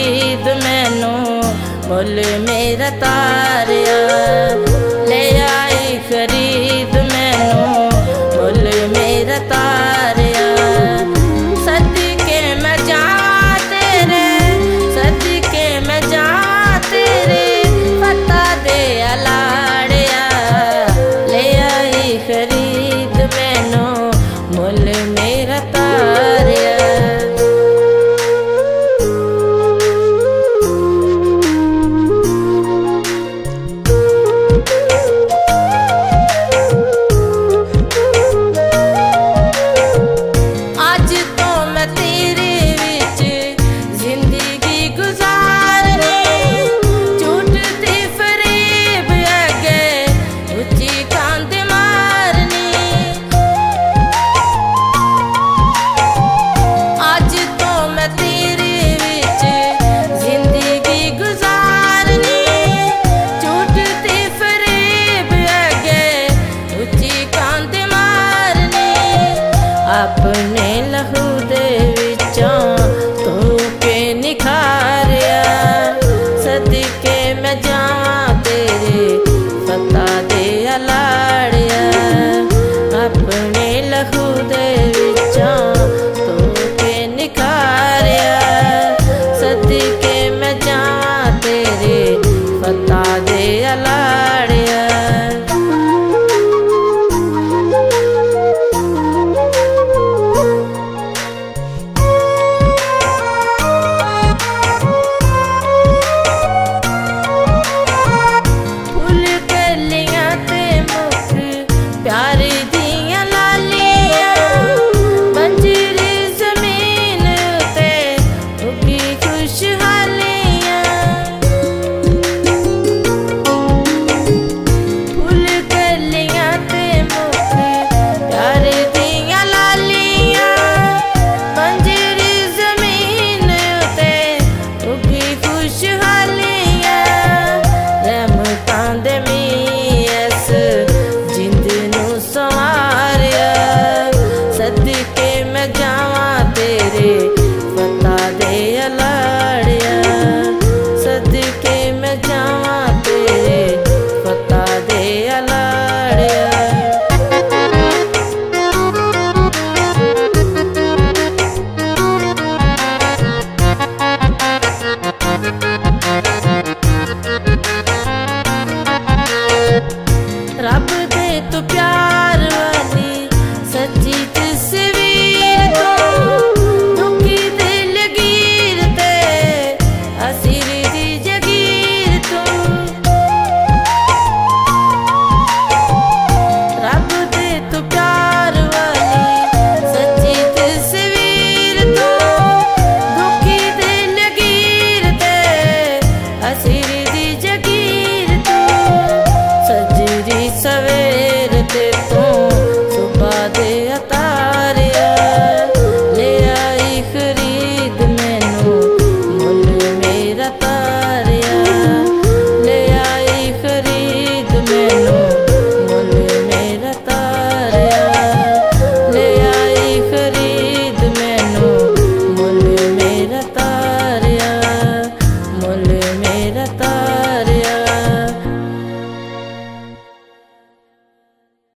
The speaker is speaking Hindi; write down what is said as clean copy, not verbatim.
खरीद मैनू मुल मेरा तारिया। ले आई खरीद मैनू मुल मेरा तारिया। सदके मैं जावां तेरे, सदके मैं जावां तेरे पता दे अलाड़िया। ले आई खरीद मैनू मुल मेरा तारिया। अपने लहू दे विचों तू के निखारिया। सदके मैं जावां तेरे पता दे अलाड़िया। अपने लहू दे विचों तू के निखारिया। सदके मैं जावां तेरे पता दे अलाड़िया। सदके मैं जावां तेरे पता दे अलाड़िया। सदके मैं जावां तेरे पता दे अलाड़िया। रब दे तू प्यार वाली सच्ची तस्वीर तू दुखी दिल गिर ते असीर दी जगीर तू। रब दे तू प्यार वाली सच्ची तस्वीर तू दुखी दिल गिर ते असीर दी जगीर तू। सजरी सवेर ते तू सुबह दे अतारिया। ले आई खरीद मैनू मुल मेरा तारिया। ले आई खरीद मैनू मुल मेरा तारिया। ले आई खरीद मैनू मुल मेरा तारिया। मुल मेरा तारिया।